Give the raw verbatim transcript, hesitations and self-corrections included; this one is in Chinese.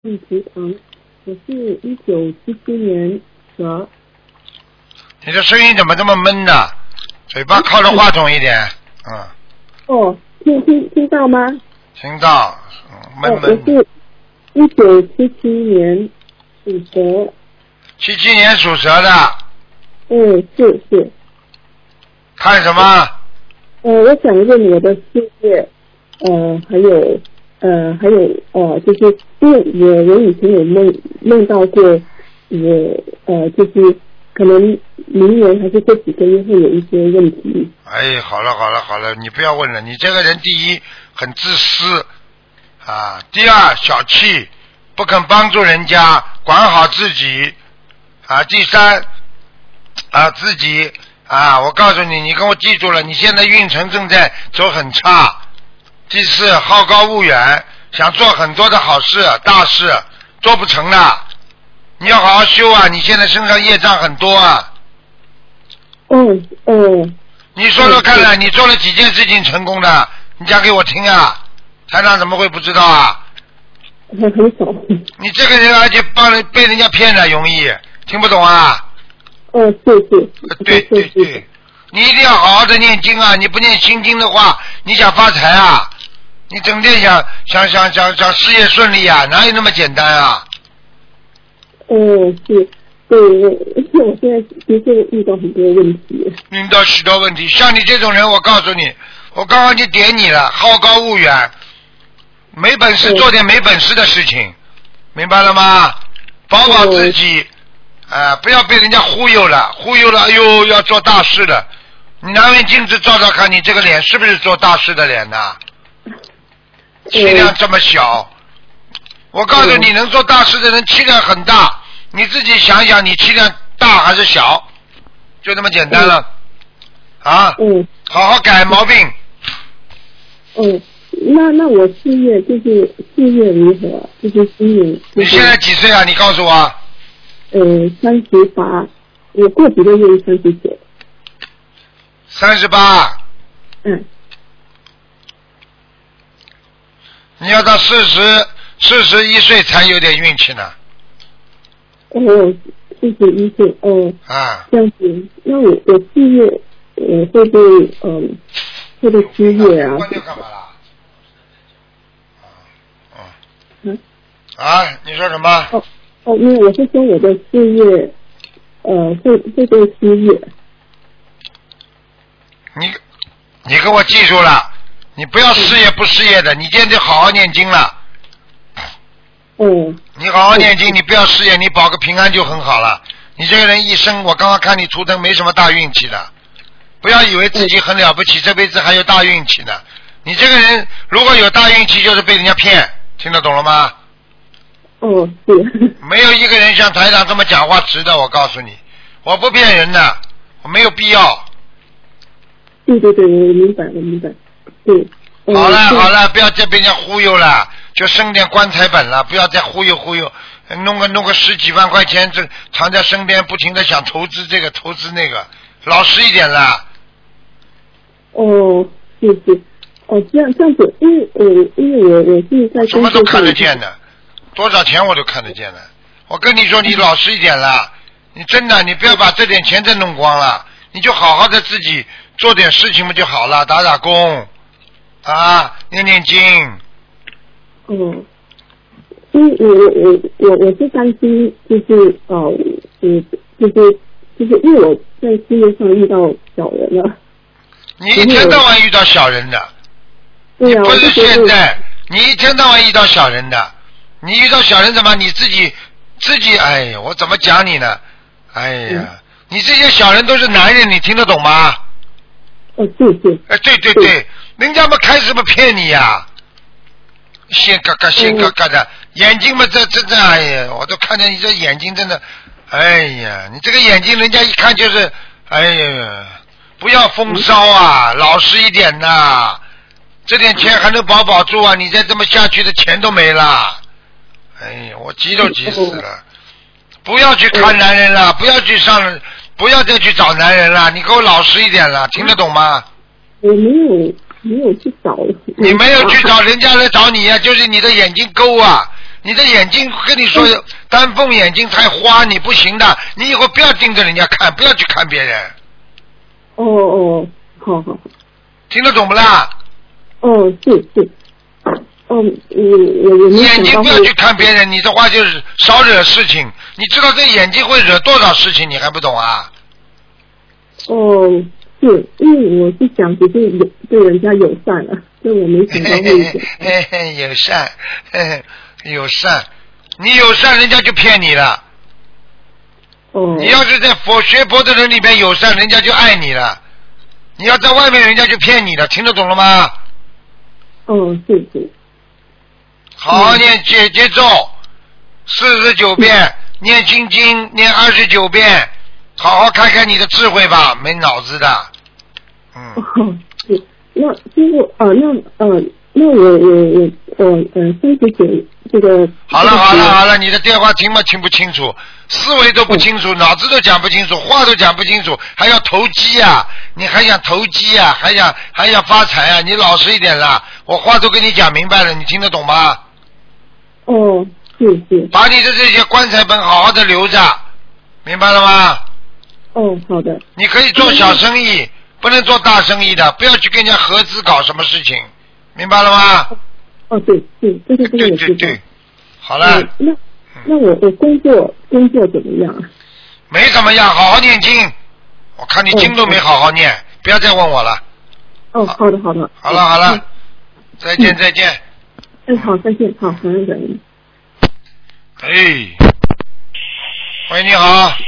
嗯，池塘，我是一九七七年蛇。 你的声音怎么这么闷呢？嘴巴靠着话筒一点，嗯。 哦，听听听到吗？ 听到，嗯，闷闷。 哦，我是一九七七年属蛇。 七七年属蛇的。 嗯，是是。 看什么？ 呃，我想问我的事业，呃，还有呃，还有呃，就是因为我我以前有梦梦到过，我呃，就是可能明年还是这几个月会有一些问题。 哎，好了好了好了，你不要问了。你这个人，第一很自私啊，第二小气，不肯帮助人家，管好自己啊，第三啊自己啊，我告诉你，你跟我记住了，你现在运程正在走很差。第四，好高骛远，想做很多的好事大事，做不成的，你要好好修啊！你现在身上业障很多啊。 嗯嗯。 你说说看了，你做了几件事情成功的？你讲给我听啊！台长怎么会不知道啊？ 很很少。 你这个人而且帮人被人家骗了，容易听不懂啊？ 哦，是是。 对对对，你一定要好好的念经啊！你不念心经的话，你想发财啊？你整天想想想想想事业顺利啊？哪有那么简单啊？ 哦，是。对，我我现在的确遇到很多问题。 遇到许多问题，像你这种人，我告诉你，我刚刚就点你了，好高骛远，没本事做点没本事的事情，明白了吗？保保自己，啊、呃，不要被人家忽悠了，忽悠了，哎呦，要做大事了。你拿面镜子照照看，你这个脸是不是做大事的脸呐？气量这么小，我告诉你，能做大事的人气量很大。你自己想想，你气量大还是小？就这么简单了。嗯、啊。 嗯。 好好改毛病。 嗯，那那我事业就是事业如何？就是今年、就是。 你现在几岁啊？你告诉我。 呃，三十八，我过几个月三十九。 三十八。 嗯。 你要到四十四十一岁才有点运气呢。 哦，四十一岁哦。 啊。 这样子，那我我事业呃会不会嗯会不会失业啊？ 关掉干嘛啦？啊嗯。 啊，你说什么？ 哦哦，因为我是说我的事业呃会会不会失业？ 你你给我记住了，你不要事业不事业的，你今天得好好念经了。 嗯。 你好好念经，你不要事业，你保个平安就很好了。你这个人一生，我刚刚看你图腾没什么大运气的，不要以为自己很了不起，这辈子还有大运气呢。你这个人如果有大运气，就是被人家骗，听得懂了吗？ 哦，是。 没有一个人像台长这么讲话直的，我告诉你，我不骗人的，我没有必要。 对对对，我明白，我明白。对。嗯、 好了好了，不要再被人家忽悠了，就生点棺材本了，不要再忽悠忽悠，弄个弄个十几万块钱，这藏在身边，不停的想投资这个投资那个，老实一点了。 哦，是是，哦，这样这样子，因为呃，因为我我是在什么都看得见的，多少钱我都看得见的。我跟你说，你老实一点了，你真的，你不要把这点钱再弄光了，你就好好的自己做点事情嘛就好了，打打工。啊，念念经。 嗯，因为我我我我我是担心，就是呃，嗯，就是就是因为我在事业上遇到小人了。 你一天到晚遇到小人的。 对啊。 你不是现在，你一天到晚遇到小人的，你遇到小人怎么你自己自己哎呀，我怎么讲你呢？哎呀，嗯、你这些小人都是男人，你听得懂吗？ 哦，对对。 哎，对对对。对人家嘛开始嘛骗你呀、啊，线嘎嘎线嘎嘎的，嗯、眼睛嘛这这这哎呀，我都看见你这眼睛真的，哎呀，你这个眼睛人家一看就是，哎呀，不要风骚啊，嗯、老实一点呐，这点钱还能保保住啊，你再这么下去的钱都没了，哎呀，我急都急死了，不要去看男人了，不要去上，不要再去找男人了，你给我老实一点了，听得懂吗？ 我没有。没有去找， 你没有去找人家来找你呀、啊，就是你的眼睛勾啊， 你的眼睛跟你说，丹凤眼睛太花，你不行的。你以后不要盯着人家看，不要去看别人。 哦哦，好好。 听得懂不啦？ 哦，是是。哦，我我我眼睛不要去看别人，你的话就是少惹事情。你知道这眼睛会惹多少事情，你还不懂啊？ 哦，是，因为我是想只是有对人家友善了，所以我没想到会友善，友善，你友善，人家就骗你了。 哦。 你要是在佛学佛的人里边友善，人家就爱你了。你要在外面，人家就骗你了，听得懂了吗？ 哦，是是。 好好念姐姐咒，四十九遍，念心经，念二十九遍，好好开开你的智慧吧，没脑子的。嗯。 哦，是，那师傅，呃，那呃，那我我我我呃，三十九这个。 好了好了好了，你的电话听吗？听不清楚，思维都不清楚，脑子都讲不清楚，话都讲不清楚，还要投机啊！你还想投机啊？还想还想发财啊？你老实一点啦！我话都跟你讲明白了，你听得懂吗？ 哦，是是。 把你的这些棺材本好好的留着，明白了吗？ 哦，好的。 你可以做小生意，不能做大生意的，不要去跟人家合资搞什么事情，明白了吗？ 哦，对对，这个这个我知道。 对对对，好了。 嗯、那那我我工作工作怎么样啊？ 没怎么样，好好念经。我看你经都没好好念，哦、不要再问我了。 哦，好的好的。 好了好了，嗯、再见再见。 哎，好，再见，好，感恩感恩。 哎，喂，你好。